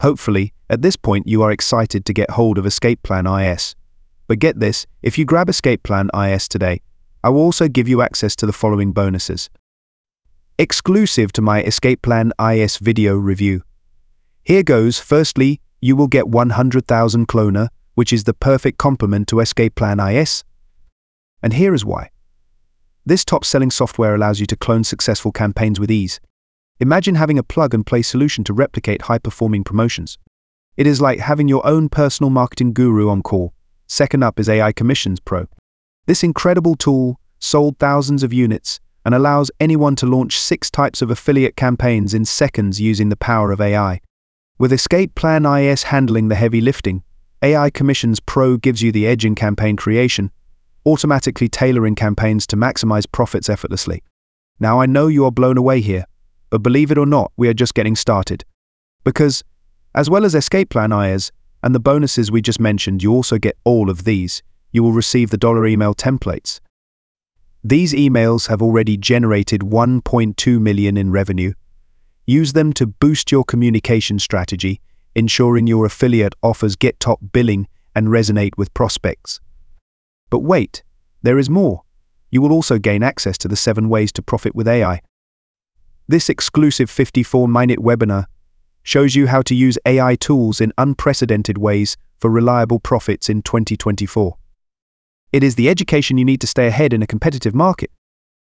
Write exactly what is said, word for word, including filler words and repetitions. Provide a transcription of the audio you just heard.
Hopefully, at this point you are excited to get hold of Escape Plan I S. But get this, if you grab Escape Plan I S today, I will also give you access to the following bonuses. Exclusive to my Escape Plan I S video review. Here goes. Firstly, you will get one hundred thousand Cloner, which is the perfect complement to Escape Plan I S. And here is why. This top-selling software allows you to clone successful campaigns with ease. Imagine having a plug-and-play solution to replicate high-performing promotions. It is like having your own personal marketing guru on call. Second up is A I Commissions Pro. This incredible tool sold thousands of units and allows anyone to launch six types of affiliate campaigns in seconds using the power of A I. With Escape Plan I S handling the heavy lifting, A I Commissions Pro gives you the edge in campaign creation, automatically tailoring campaigns to maximize profits effortlessly. Now I know you are blown away here, but believe it or not, we are just getting started. Because, as well as Escape Plan I S and the bonuses we just mentioned, you also get all of these. You will receive the dollar email templates. These emails have already generated one point two million in revenue. Use them to boost your communication strategy, ensuring your affiliate offers get top billing and resonate with prospects. But wait, there is more. You will also gain access to the seven ways to profit with A I. This exclusive fifty-four minute webinar shows you how to use A I tools in unprecedented ways for reliable profits in twenty twenty-four. It is the education you need to stay ahead in a competitive market.